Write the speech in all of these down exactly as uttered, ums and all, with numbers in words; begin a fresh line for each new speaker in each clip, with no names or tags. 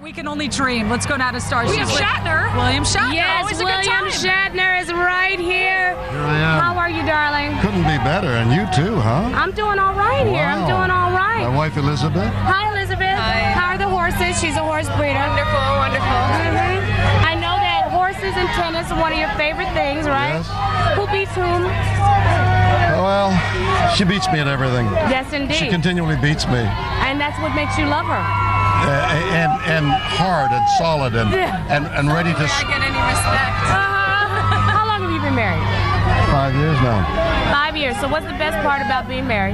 we can only dream. Let's go now to Star.
William
She's with
Shatner.
William Shatner.
Yes,
Always a
William
good time.
Shatner is right here.
Here I am.
How are you, darling?
Couldn't be better, and you too, huh?
I'm doing all right here. I'm
Wow.
doing all right.
My wife Elizabeth.
Hi, Elizabeth.
Hi.
How are the horses? She's a horse breeder.
Wonderful, wonderful.
Mhm. I know that horses and tennis are one of your favorite things, right?
Yes.
Who beats whom?
Well, she beats me at everything.
Yes, indeed.
She continually beats me.
And that's what makes you love her.
Uh, and and hard and solid and and, and ready to.
I get any respect.
Uh-huh. How long have you been married?
Five years now.
Five years. So what's the best part about being married?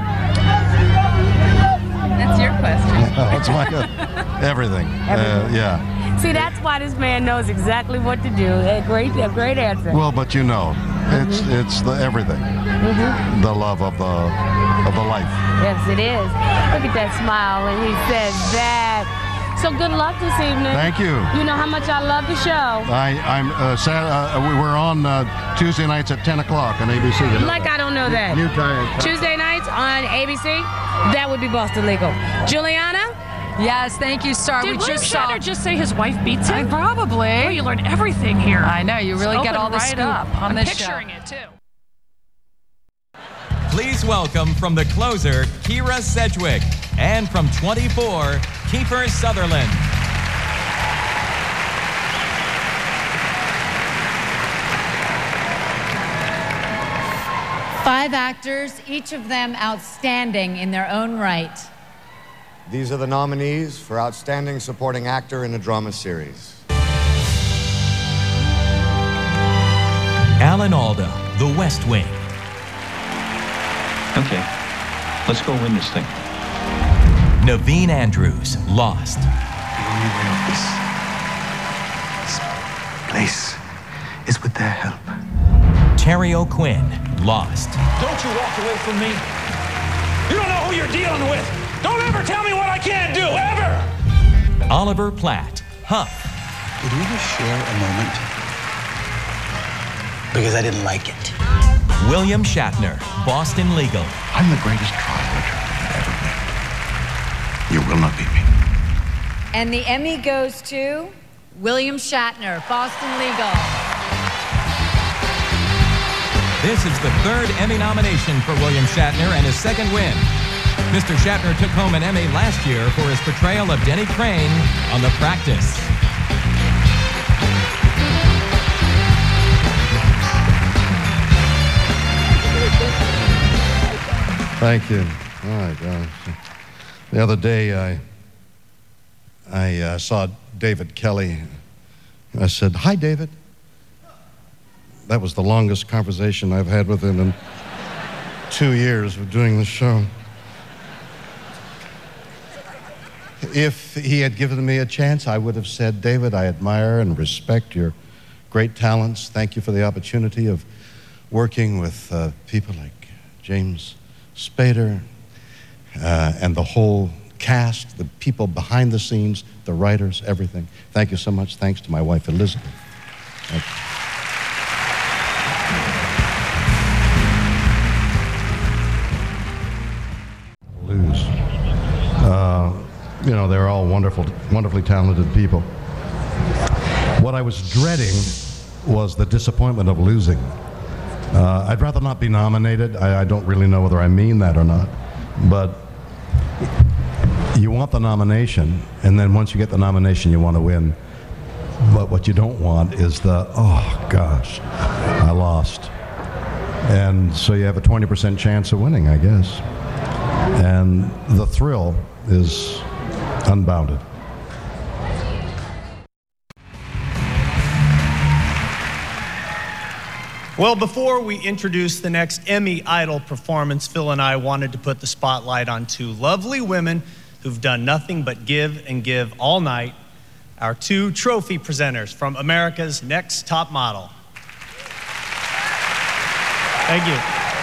That's your question.
It's my everything. Uh, yeah.
See, that's why this man knows exactly what to do. A great, a great answer.
Well, but you know, it's it's the everything.
Mm-hmm.
The love of the of the life.
Yes, it is. Look at that smile when he says that. So good luck this evening.
Thank you.
You know how much I love the show.
I I'm uh, sad, uh, we were on uh, Tuesday nights at ten o'clock on A B C. You know
Like
that?
I don't know that.
New time.
Tuesday nights on A B C. That would be Boston Legal. Juliana?
Yes, thank you, Star.
Did
we
William
just saw.
Shatner just say his wife beats
I
him?
probably.
Oh, you learn everything here.
I know, you really
Just
get
open
all the
right
scoop
up.
on
I'm
this
picturing
show.
it too.
Please welcome from the closer, Kira Sedgwick, and from twenty-four, Kiefer Sutherland.
Five actors, each of them outstanding in their own right.
These are the nominees for Outstanding Supporting Actor in a Drama Series.
Alan Alda, The West Wing.
Okay, let's go win this thing.
Naveen Andrews, Lost.
The only way out of this, this place is with their help.
Terry O'Quinn, Lost.
Don't you walk away from me. You don't know who you're dealing with. Don't ever tell me what I can't do, ever!
Oliver Platt, Huff.
Did we just share a moment? Because I didn't like it.
William Shatner, Boston Legal.
I'm the greatest trial attorney you've ever met. You will not beat me.
And the Emmy goes to William Shatner, Boston Legal.
This is the third Emmy nomination for William Shatner and his second win. Mister Shatner took home an Emmy last year for his portrayal of Denny Crane on The Practice.
Thank you. Oh my gosh. The other day, I I uh, saw David Kelly. I said, "Hi, David." That was the longest conversation I've had with him in two years of doing the show. If he had given me a chance, I would have said, "David, I admire and respect your great talents. Thank you for the opportunity of working with uh, people like James Spader uh, and the whole cast, the people behind the scenes, the writers, everything. Thank you so much. Thanks to my wife, Elizabeth." Thank you. Lose. Uh, you know, they're all wonderful, wonderfully talented people. What I was dreading was the disappointment of losing. Uh, I'd rather not be nominated. I, I don't really know whether I mean that or not. But you want the nomination, and then once you get the nomination, you want to win. But what you don't want is the, oh gosh, I lost. And so you have a twenty percent chance of winning, I guess. And the thrill is unbounded.
Well, before we introduce the next Emmy Idol performance, Phil and I wanted to put the spotlight on two lovely women who've done nothing but give and give all night. Our two trophy presenters from America's Next Top Model. Thank you.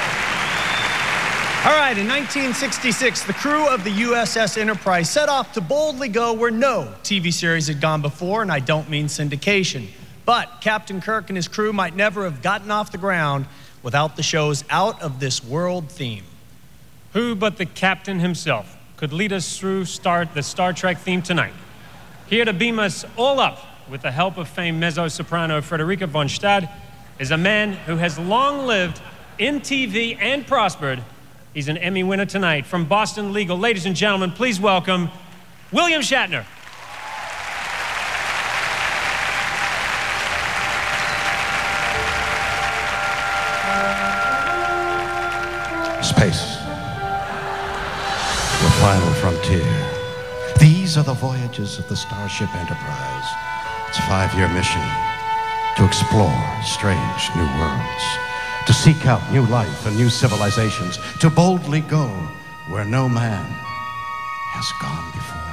All right, in nineteen sixty-six, the crew of the U S S Enterprise set off to boldly go where no T V series had gone before, and I don't mean syndication. But Captain Kirk and his crew might never have gotten off the ground without the show's out-of-this-world theme.
Who but the captain himself could lead us through Star, the Star Trek theme tonight? Here to beam us all up with the help of famed mezzo-soprano Frederica von Stade is a man who has long lived in T V and prospered. He's an Emmy winner tonight from Boston Legal. Ladies and gentlemen, please welcome William Shatner.
Space, the final frontier. These are the voyages of the Starship Enterprise. Its five-year mission: to explore strange new worlds, to seek out new life and new civilizations, to boldly go where no man has gone before.